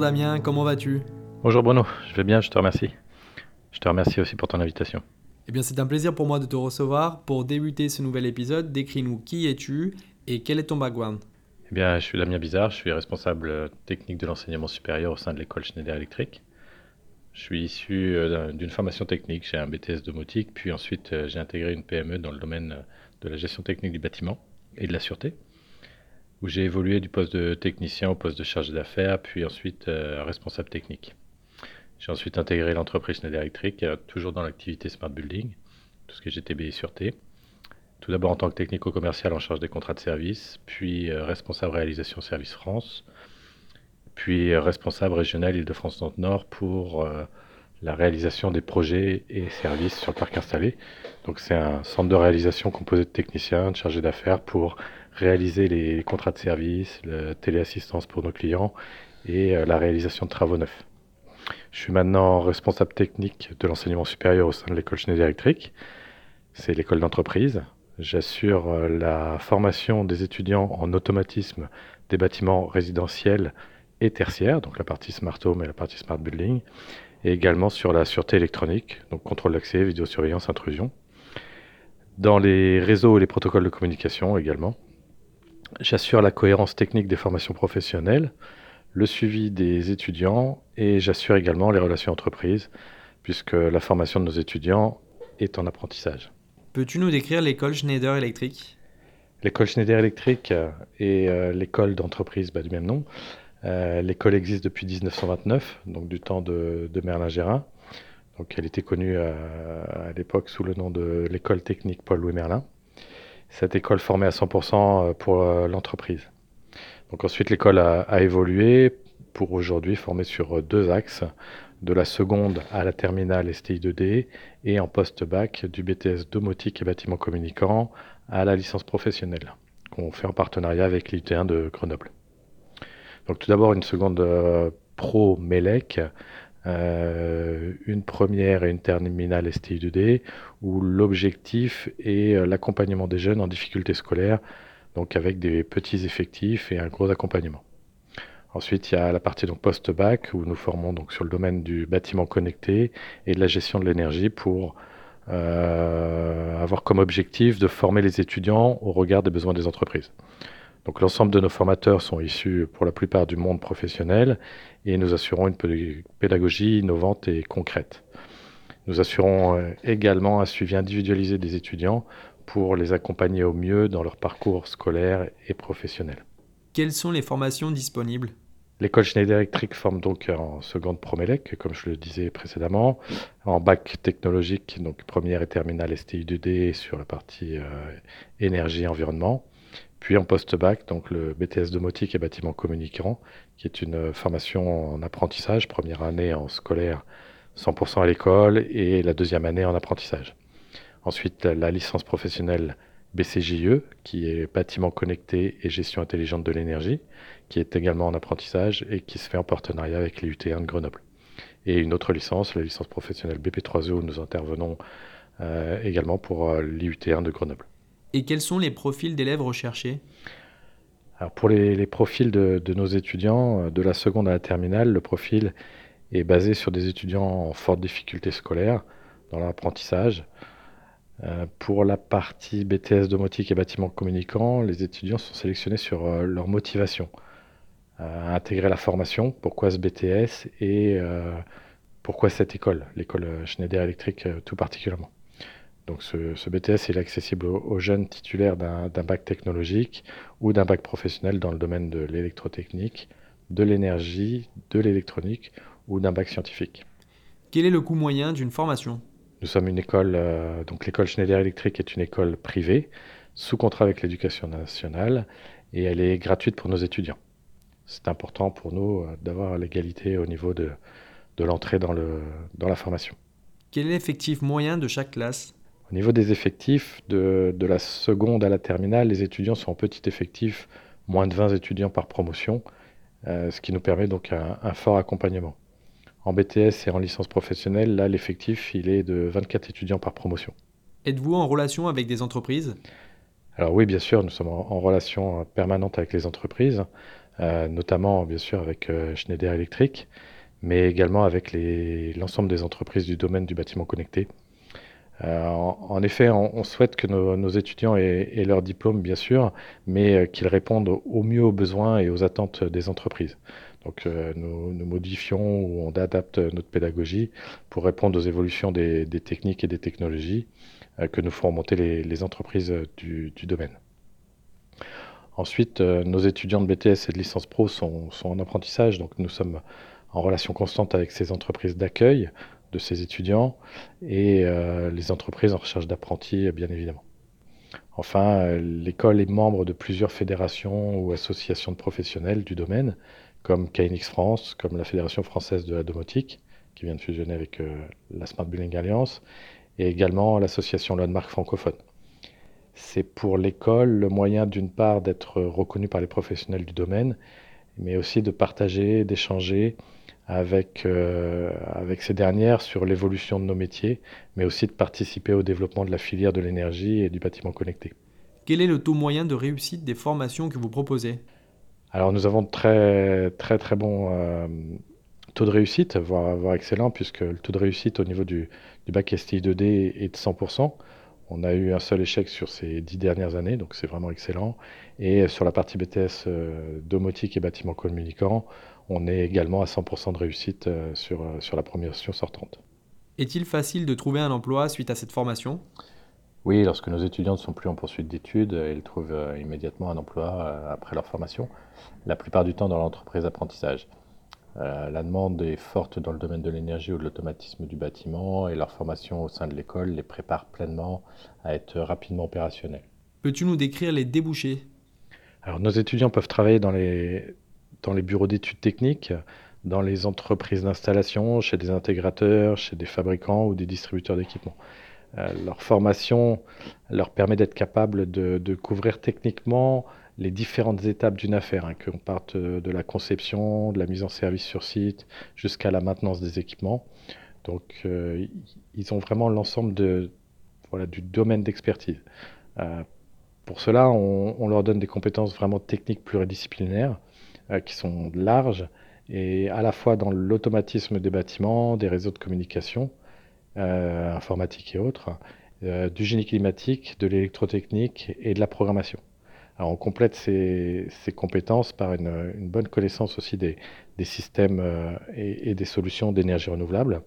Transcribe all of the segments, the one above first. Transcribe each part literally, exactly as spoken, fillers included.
Damien, comment vas-tu? Bonjour Bruno, je vais bien, je te remercie. Je te remercie aussi pour ton invitation. Eh bien, c'est un plaisir pour moi de te recevoir. Pour débuter ce nouvel épisode, décris-nous qui es-tu et quel est ton background. Eh bien, je suis Damien Bizard, je suis responsable euh, technique de l'enseignement supérieur au sein de l'école Schneider Electric. Je suis issu euh, d'un- d'une formation technique, j'ai un B T S domotique, puis ensuite euh, j'ai intégré une P M E dans le domaine euh, de la gestion technique du bâtiment et de la sûreté, où j'ai évolué du poste de technicien au poste de chargé d'affaires, puis ensuite euh, responsable technique. J'ai ensuite intégré l'entreprise Schneider Electric, euh, toujours dans l'activité Smart Building, tout ce qui est G T B et sûreté. Tout d'abord en tant que technico-commercial en charge des contrats de service, puis euh, responsable réalisation Service France, puis euh, responsable régional Île-de-France Nord pour euh, la réalisation des projets et services sur le parc installé. Donc c'est un centre de réalisation composé de techniciens, de chargés d'affaires pour réaliser les contrats de service, la téléassistance pour nos clients et euh, la réalisation de travaux neufs. Je suis maintenant responsable technique de l'enseignement supérieur au sein de l'école Schneider Electric. C'est l'école d'entreprise. J'assure euh, la formation des étudiants en automatisme des bâtiments résidentiels et tertiaires, donc la partie Smart Home et la partie Smart Building, et également sur la sûreté électronique, donc contrôle d'accès, vidéosurveillance, intrusion. Dans les réseaux et les protocoles de communication également. J'assure la cohérence technique des formations professionnelles, le suivi des étudiants et j'assure également les relations entreprises, puisque la formation de nos étudiants est en apprentissage. Peux-tu nous décrire l'école Schneider Electric? L'école Schneider Electric euh, est euh, l'école d'entreprise bah, du même nom. Euh, l'école existe depuis dix-neuf cent vingt-neuf, donc du temps de, de Merlin-Gérin. Donc elle était connue à, à l'époque sous le nom de l'école technique Paul-Louis Merlin. Cette école formait à cent pour cent pour euh, l'entreprise. Donc ensuite l'école a, a évolué pour aujourd'hui former sur deux axes, de la seconde à la terminale S T I deux D et en post-bac du B T S domotique et bâtiment communicant à la licence professionnelle qu'on fait en partenariat avec l'I T un de Grenoble. Donc tout d'abord une seconde euh, pro MELEC, euh, une première et une terminale S T I deux D où l'objectif est euh, l'accompagnement des jeunes en difficulté scolaire, donc avec des petits effectifs et un gros accompagnement. Ensuite, il y a la partie donc post-bac où nous formons donc sur le domaine du bâtiment connecté et de la gestion de l'énergie pour euh, avoir comme objectif de former les étudiants au regard des besoins des entreprises. Donc l'ensemble de nos formateurs sont issus pour la plupart du monde professionnel et nous assurons une pédagogie innovante et concrète. Nous assurons euh, également un suivi individualisé des étudiants pour les accompagner au mieux dans leur parcours scolaire et professionnel. Quelles sont les formations disponibles? L'école Schneider Electric forme donc en seconde Promelec, comme je le disais précédemment, en bac technologique, donc première et terminale S T I deux D sur la partie euh, énergie et environnement, puis en post-bac, donc le B T S domotique et bâtiment communicant, qui est une formation en apprentissage, première année en scolaire cent pour cent à l'école et la deuxième année en apprentissage. Ensuite, la licence professionnelle B C J E, qui est bâtiment connecté et gestion intelligente de l'énergie, qui est également en apprentissage et qui se fait en partenariat avec l'I U T un de Grenoble. Et une autre licence, la licence professionnelle B P trois E, où nous intervenons euh, également pour euh, l'I U T un de Grenoble. Et quels sont les profils d'élèves recherchés? Alors pour les, les profils de, de nos étudiants, euh, de la seconde à la terminale, le profil est basé sur des étudiants en forte difficulté scolaire dans l'apprentissage. Euh, pour la partie B T S domotique et bâtiment communicant, les étudiants sont sélectionnés sur euh, leur motivation euh, à intégrer la formation, pourquoi ce B T S et euh, pourquoi cette école, l'école Schneider Electric euh, tout particulièrement. Donc ce, ce B T S il est accessible aux, aux jeunes titulaires d'un d'un bac technologique ou d'un bac professionnel dans le domaine de l'électrotechnique, de l'énergie, de l'électronique ou d'un bac scientifique. Quel est le coût moyen d'une formation? Nous sommes une école, euh, donc l'école Schneider Electric est une école privée, sous contrat avec l'éducation nationale, et elle est gratuite pour nos étudiants. C'est important pour nous euh, d'avoir l'égalité au niveau de, de l'entrée dans, le, dans la formation. Quel est l'effectif moyen de chaque classe? Au niveau des effectifs, de, de la seconde à la terminale, les étudiants sont en petit effectif, moins de vingt étudiants par promotion, euh, ce qui nous permet donc un, un fort accompagnement. En B T S et en licence professionnelle, là, l'effectif, il est de vingt-quatre étudiants par promotion. Êtes-vous en relation avec des entreprises? Alors oui, bien sûr, nous sommes en, en relation permanente avec les entreprises. euh, notamment bien sûr avec euh, Schneider Electric, mais également avec les- l'ensemble des entreprises du domaine du bâtiment connecté. Euh, en, en effet, on, on souhaite que nos, nos étudiants aient, aient leur diplôme, bien sûr, mais euh, qu'ils répondent au, au mieux aux besoins et aux attentes des entreprises. Donc, euh, nous, nous modifions ou on adapte notre pédagogie pour répondre aux évolutions des, des techniques et des technologies euh, que nous font remonter les, les entreprises du, du domaine. Ensuite, euh, nos étudiants de B T S et de licence pro sont, sont en apprentissage, donc nous sommes en relation constante avec ces entreprises d'accueil de ces étudiants et euh, les entreprises en recherche d'apprentis, bien évidemment. Enfin, euh, l'école est membre de plusieurs fédérations ou associations de professionnels du domaine, comme K N X France, comme la Fédération française de la domotique, qui vient de fusionner avec euh, la Smart Building Alliance, et également l'association Landmark francophone. C'est pour l'école le moyen d'une part d'être reconnu par les professionnels du domaine, mais aussi de partager, d'échanger avec, euh, avec ces dernières sur l'évolution de nos métiers, mais aussi de participer au développement de la filière de l'énergie et du bâtiment connecté. Quel est le taux moyen de réussite des formations que vous proposez? Alors nous avons de très très très bons euh, taux de réussite, voire, voire excellent, puisque le taux de réussite au niveau du, du bac S T I deux D est de cent pour cent. On a eu un seul échec sur ces dix dernières années, donc c'est vraiment excellent. Et sur la partie B T S euh, domotique et bâtiment communicant, on est également à cent pour cent de réussite euh, sur, euh, sur la promotion sortante. Est-il facile de trouver un emploi suite à cette formation? Oui, lorsque nos étudiants ne sont plus en poursuite d'études, euh, ils trouvent euh, immédiatement un emploi euh, après leur formation, la plupart du temps dans l'entreprise d'apprentissage. Euh, la demande est forte dans le domaine de l'énergie ou de l'automatisme du bâtiment et leur formation au sein de l'école les prépare pleinement à être rapidement opérationnels. Peux-tu nous décrire les débouchés? Alors, nos étudiants peuvent travailler dans les, dans les bureaux d'études techniques, dans les entreprises d'installation, chez des intégrateurs, chez des fabricants ou des distributeurs d'équipements. Euh, leur formation leur permet d'être capable de, de couvrir techniquement les différentes étapes d'une affaire, hein, qu'on parte de, de la conception, de la mise en service sur site, jusqu'à la maintenance des équipements. Donc, euh, ils ont vraiment l'ensemble de, voilà, du domaine d'expertise. Euh, pour cela, on, on leur donne des compétences vraiment techniques pluridisciplinaires euh, qui sont larges et à la fois dans l'automatisme des bâtiments, des réseaux de communication, euh, informatique et autres, euh, du génie climatique, de l'électrotechnique et de la programmation. Alors on complète ces, ces compétences par une, une bonne connaissance aussi des, des systèmes euh, et, et des solutions d'énergie renouvelable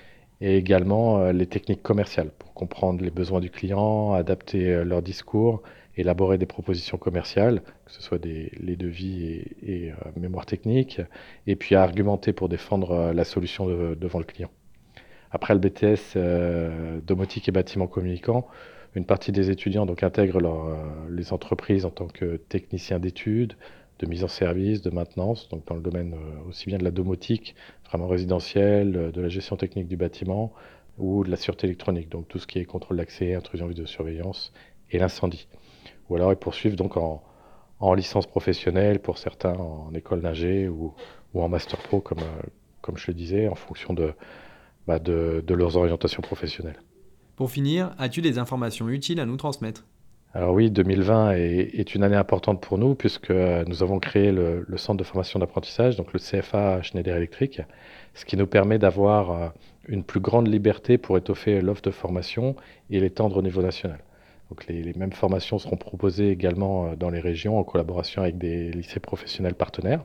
et également euh, les techniques commerciales pour comprendre les besoins du client, adapter euh, leur discours, élaborer des propositions commerciales, que ce soit des, les devis et, et euh, mémoire technique, et puis à argumenter pour défendre euh, la solution de- devant le client. Après le B T S euh, domotique et bâtiment communicant, une partie des étudiants donc intègrent leur, euh, les entreprises en tant que techniciens d'études, de mise en service, de maintenance, donc dans le domaine euh, aussi bien de la domotique, vraiment résidentielle, euh, de la gestion technique du bâtiment ou de la sûreté électronique, donc tout ce qui est contrôle d'accès, intrusion vidéosurveillance et l'incendie. Ou alors ils poursuivent donc en, en licence professionnelle pour certains en école d'ingé ou, ou en master pro comme, euh, comme je le disais, en fonction de, bah, de, de leurs orientations professionnelles. Pour finir, as-tu des informations utiles à nous transmettre? Alors oui, deux mille vingt est, est une année importante pour nous puisque euh, nous avons créé le, le centre de formation d'apprentissage, donc le C F A Schneider Electric, ce qui nous permet d'avoir euh, une plus grande liberté pour étoffer l'offre de formation et l'étendre au niveau national. Donc les, les mêmes formations seront proposées également euh, dans les régions en collaboration avec des lycées professionnels partenaires.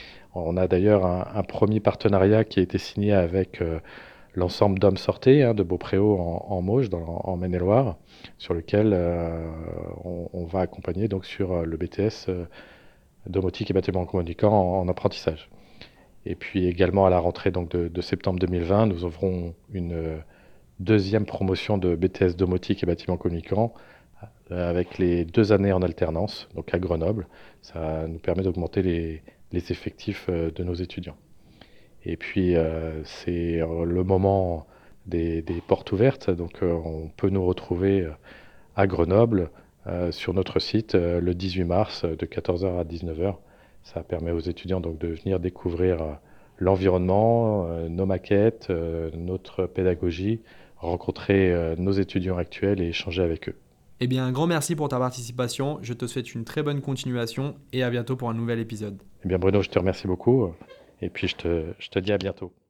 On a d'ailleurs un, un premier partenariat qui a été signé avec euh, l'ensemble d'Hommes Sortés hein, de Beaupréau en, en Mauges, dans, en Maine-et-Loire, sur lequel euh, on, on va accompagner donc sur euh, le B T S euh, domotique et bâtiment communicant en, en apprentissage. Et puis également à la rentrée donc, de, de septembre deux mille vingt, nous ouvrons une euh, deuxième promotion de B T S domotique et bâtiment communicant euh, avec les deux années en alternance, donc à Grenoble. Ça nous permet d'augmenter les, les effectifs euh, de nos étudiants. Et puis, euh, c'est euh, le moment des, des portes ouvertes. Donc, euh, on peut nous retrouver euh, à Grenoble, euh, sur notre site, euh, le dix-huit mars, euh, de quatorze heures à dix-neuf heures. Ça permet aux étudiants donc, de venir découvrir euh, l'environnement, euh, nos maquettes, euh, notre pédagogie, rencontrer euh, nos étudiants actuels et échanger avec eux. Eh bien, un grand merci pour ta participation. Je te souhaite une très bonne continuation et à bientôt pour un nouvel épisode. Eh bien Bruno, je te remercie beaucoup et puis je te, je te dis à bientôt.